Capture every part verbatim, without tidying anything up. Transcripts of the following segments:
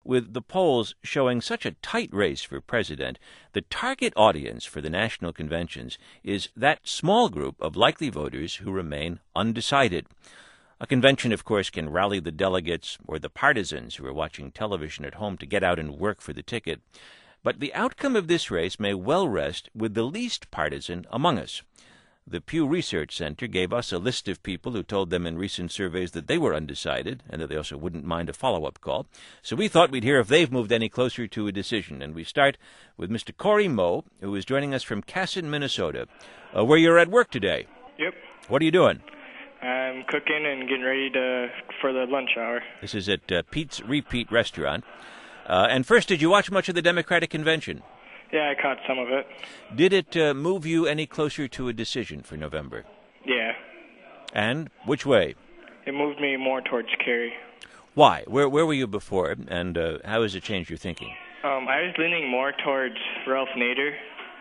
with the polls showing such a tight race for president, the target audience for the national conventions is that small group of likely voters who remain undecided. A convention, of course, can rally the delegates or the partisans who are watching television at home to get out and work for the ticket. But the outcome of this race may well rest with the least partisan among us. The Pew Research Center gave us a list of people who told them in recent surveys that they were undecided and that they also wouldn't mind a follow-up call. So we thought we'd hear if they've moved any closer to a decision. And we start with Mister Corey Moe, who is joining us from Kasson, Minnesota, uh, where you're at work today. Yep. What are you doing? I'm cooking and getting ready to for the lunch hour. This is at uh, Pete's Repeat Restaurant. Uh, and first, did you watch much of the Democratic Convention? Yeah, I caught some of it. Did it uh, move you any closer to a decision for November? Yeah. And which way? It moved me more towards Kerry. Why? Where where were you before, and uh, how has it changed your thinking? Um, I was leaning more towards Ralph Nader,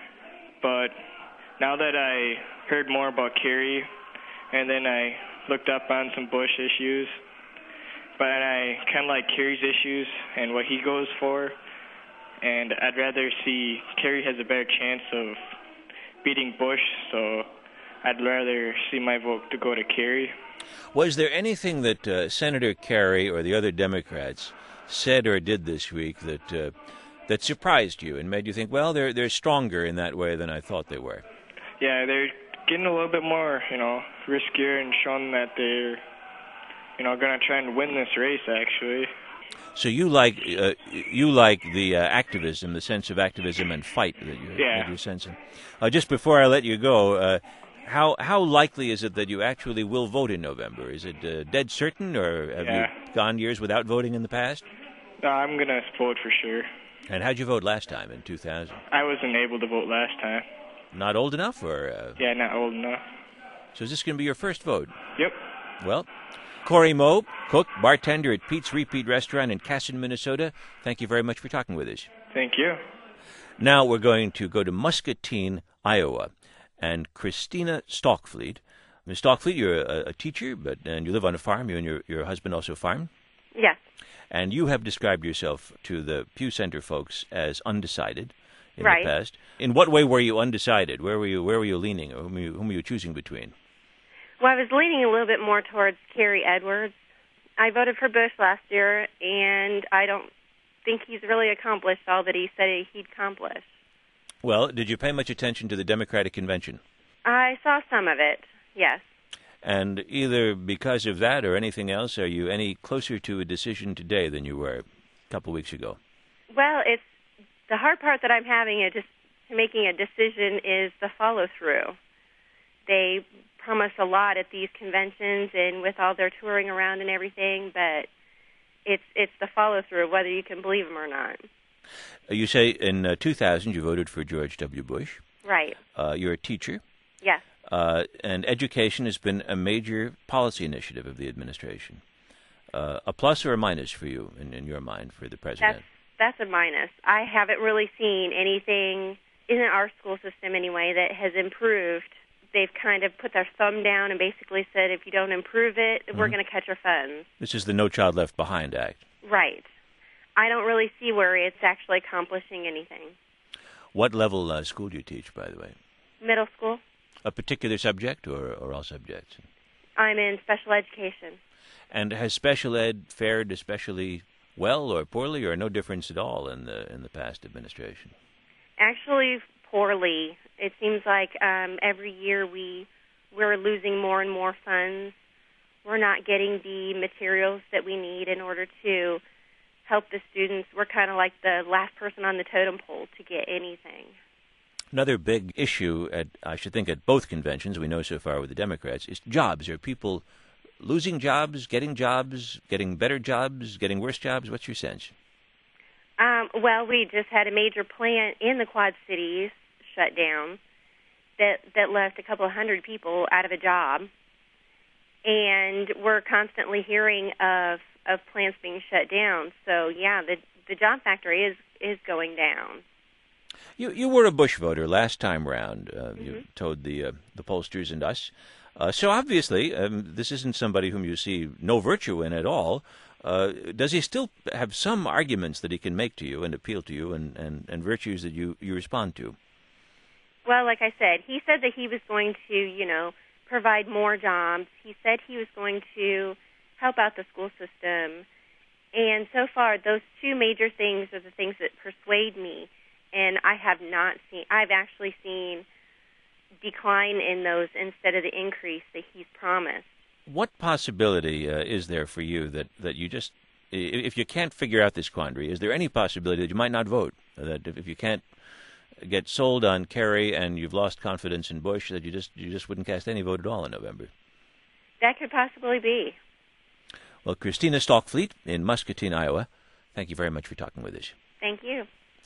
but now that I heard more about Kerry, and then I looked up on some Bush issues, but I kind of like Kerry's issues and what he goes for. And I'd rather see Kerry has a better chance of beating Bush, so I'd rather see my vote to go to Kerry. Was there anything that uh, Senator Kerry or the other Democrats said or did this week that uh, that surprised you and made you think, well, they're they're stronger in that way than I thought they were? Yeah, they're getting a little bit more, you know, riskier and showing that they're, you know, going to try and win this race, actually. So you like uh, you like the uh, activism, the sense of activism and fight that, you, yeah. that you're sensing. Uh, just before I let you go, uh, how how likely is it that you actually will vote in November? Is it uh, dead certain, or have yeah. you gone years without voting in the past? No, I'm going to vote for sure. And how'd you vote last time in two thousand? I wasn't able to vote last time. Not old enough, or? Uh... Yeah, not old enough. So is this going to be your first vote? Yep. Well, Corey Moe, cook, bartender at Pete's Repeat Restaurant in Kasson, Minnesota, thank you very much for talking with us. Thank you. Now we're going to go to Muscatine, Iowa, and Christina Stalkfleet. Miz Stalkfleet, you're a, a teacher, but and you live on a farm. You and your, your husband also farm? Yes. And you have described yourself to the Pew Center folks as undecided in right. the past. In what way were you undecided? Where were you Where were you leaning, or whom were you, whom were you choosing between? Well, I was leaning a little bit more towards Kerry Edwards. I voted for Bush last year, and I don't think he's really accomplished all that he said he'd accomplish. Well, did you pay much attention to the Democratic Convention? I saw some of it, yes. And either because of that or anything else, are you any closer to a decision today than you were a couple weeks ago? Well, it's the hard part that I'm having is just making a decision is the follow-through. They promise a lot at these conventions and with all their touring around and everything, but it's it's the follow-through, whether you can believe them or not. Uh, you say in uh, two thousand you voted for George W. Bush. Right. Uh, you're a teacher. Yes. Uh, and education has been a major policy initiative of the administration. Uh, a plus or a minus for you, in, in your mind, for the president? That's, that's a minus. I haven't really seen anything in our school system anyway that has improved. They've kind of put their thumb down and basically said, if you don't improve it, mm-hmm. we're going to cut your funds. This is the No Child Left Behind Act. Right. I don't really see where it's actually accomplishing anything. What level uh, school do you teach, by the way? Middle school. A particular subject or, or all subjects? I'm in special education. And has special ed fared especially well or poorly, or no difference at all in the in the past administration? Actually, poorly. It seems like um, every year we we're losing more and more funds. We're not getting the materials that we need in order to help the students. We're kind of like the last person on the totem pole to get anything. Another big issue, at I should think, at both conventions, we know so far with the Democrats, is jobs. Are people losing jobs, getting jobs, getting better jobs, getting worse jobs? What's your sense? Um, well, we just had a major plant in the Quad Cities shut down that, that left a couple of hundred people out of a job. And we're constantly hearing of, of plants being shut down. So, yeah, the, the job factory is, is going down. You you were a Bush voter last time round, uh, mm-hmm. you told the uh, the pollsters and us. Uh, so obviously, um, this isn't somebody whom you see no virtue in at all. Uh, does he still have some arguments that he can make to you and appeal to you and, and, and virtues that you, you respond to? Well, like I said, he said that he was going to, you know, provide more jobs. He said he was going to help out the school system. And so far, those two major things are the things that persuade me. And I have not seen, I've actually seen decline in those instead of the increase that he's promised. What possibility uh, is there for you that, that you just, if you can't figure out this quandary, is there any possibility that you might not vote? That if you can't get sold on Kerry and you've lost confidence in Bush, that you just you just wouldn't cast any vote at all in November? That could possibly be. Well, Christina Stockfleet in Muscatine, Iowa, thank you very much for talking with us. Thank you.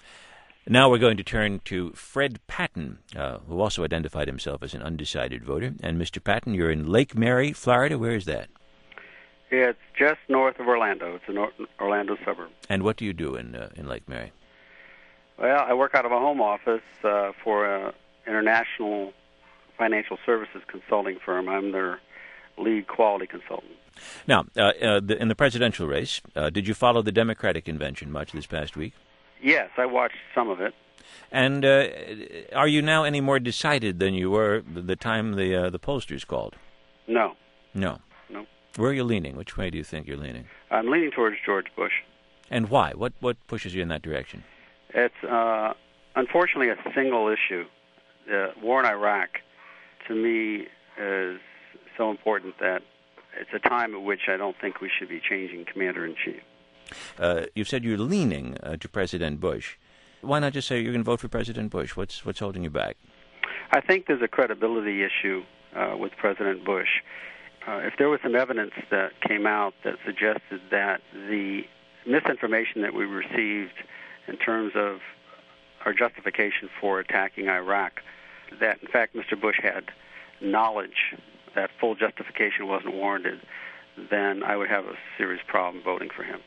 Now we're going to turn to Fred Patton, uh, who also identified himself as an undecided voter. And Mister Patton, you're in Lake Mary, Florida. Where is that? It's just north of Orlando. It's an Orlando suburb. And what do you do in uh, in Lake Mary? Well, I work out of a home office uh, for an international financial services consulting firm. I'm their lead quality consultant. Now, uh, uh, the, in the presidential race, uh, did you follow the Democratic convention much this past week? Yes, I watched some of it. And uh, are you now any more decided than you were the time the uh, the pollsters called? No. No. No. Where are you leaning? Which way do you think you're leaning? I'm leaning towards George Bush. And why? What what pushes you in that direction? It's uh, unfortunately a single issue. The war in Iraq, to me, is so important that it's a time at which I don't think we should be changing commander-in-chief. Uh, you've said you're leaning uh, to President Bush. Why not just say you're going to vote for President Bush? What's what's holding you back? I think there's a credibility issue uh, with President Bush. Uh, if there was some evidence that came out that suggested that the misinformation that we received in terms of our justification for attacking Iraq, that in fact Mister Bush had knowledge that full justification wasn't warranted, then I would have a serious problem voting for him.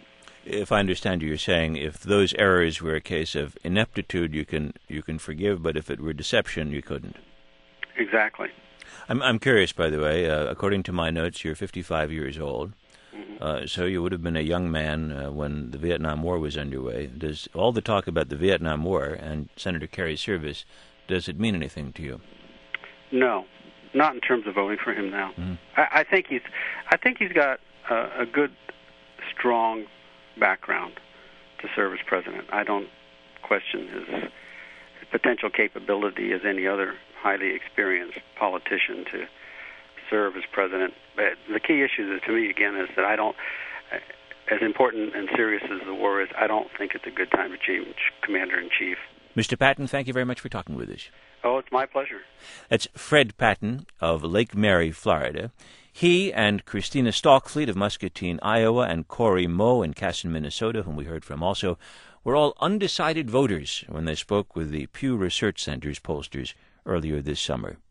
If I understand you, you're saying if those errors were a case of ineptitude, you can you can forgive, but if it were deception, you couldn't. Exactly. I'm I'm curious, by the way. Uh, according to my notes, you're fifty-five years old, Mm-hmm. uh, so you would have been a young man uh, when the Vietnam War was underway. Does all the talk about the Vietnam War and Senator Kerry's service, does it mean anything to you? No, not in terms of voting for him now. Mm-hmm. I, I think he's I think he's got a, a good, strong background to serve as president. I don't question his, his potential capability as any other highly experienced politician to serve as president. But the key issue to me, again, is that I don't, as important and serious as the war is, I don't think it's a good time to change commander-in-chief. Mister Patton, thank you very much for talking with us. Oh, it's my pleasure. That's Fred Patton of Lake Mary, Florida. He and Christina Stockfleet of Muscatine, Iowa, and Corey Moe in Casson, Minnesota, whom we heard from also, were all undecided voters when they spoke with the Pew Research Center's pollsters earlier this summer.